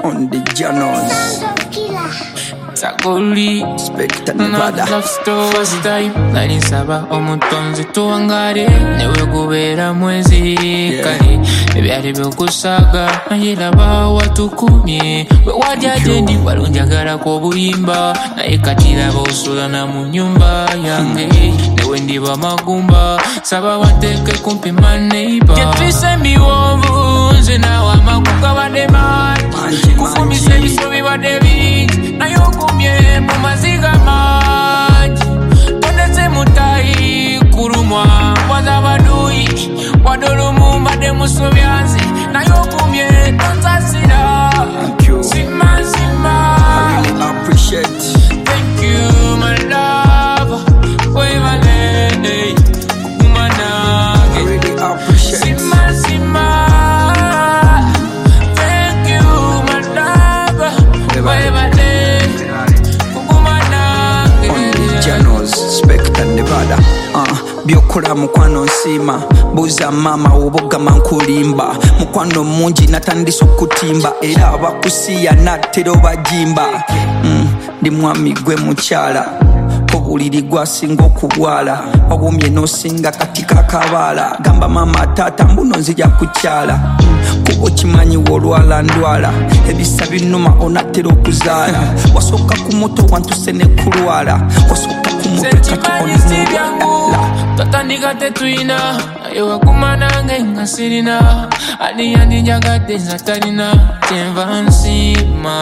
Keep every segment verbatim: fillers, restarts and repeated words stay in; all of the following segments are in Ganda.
on the journals. Sagoli Spectre Nevada. love story first time nari saba omutonzi tuwangare newe gubera mwezi kale ebyari byokusaga nayiraba watukumye we wajjaje ndi walunjagala ko buyimba naye katira bosula na mu nyumba yange newe ndiba magumba saba wateke kumpi maneiba jetwise miwomvu nze nawe amakuka badema kufumise bisobi badebi nayo kumye mu maziga maji tondetse mutai kurumwa wazabadui wadolumu mbade musobyanzi nayo kumye tontasira sima sima. I really appreciate. Thank you my love weva lady kumana. I really appreciate. Sima sima. Thank you my love weva lady. Spectre Nevada. Uh, byokola mukwano nsima buza mama obogama nkulimba mukwano mungi natandisa okutimba era abakusiya natero bajimba mm, ndi mwami gwe mukyala obuliri gwasinga okubwala wabumye nosinga katika kabala gamba mama tata mbuno nzija kukyala kubo kimanyi wolwala ndwala ebisa binuma onatera okuzaala wasoka ku moto wantuse ne kulwala wasoka ku moto kati onala tatandika tetuina ayo kumana ngenga sirina ali yandi njagadde zatalina kyenva nsima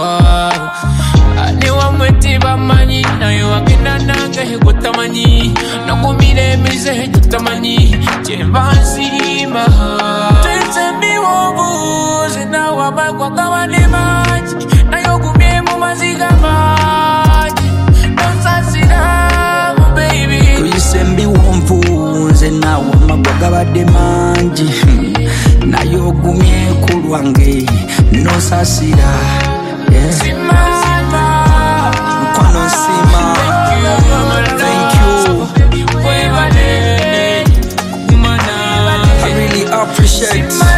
ani wamweti bamanyi nayo agenda nange kutamanyi nokumira emize tutamanyi kyenva nsima twensembiwobuzi nawe abagwa gabane mangi nayo kumye mu maziga mangi nonsasira mu baby tuyisembiwomvu nze nawe amagwa gabadde mangi nayo gumye ku lwange nosasira mukwano nsima. Thank you. I really appreciate.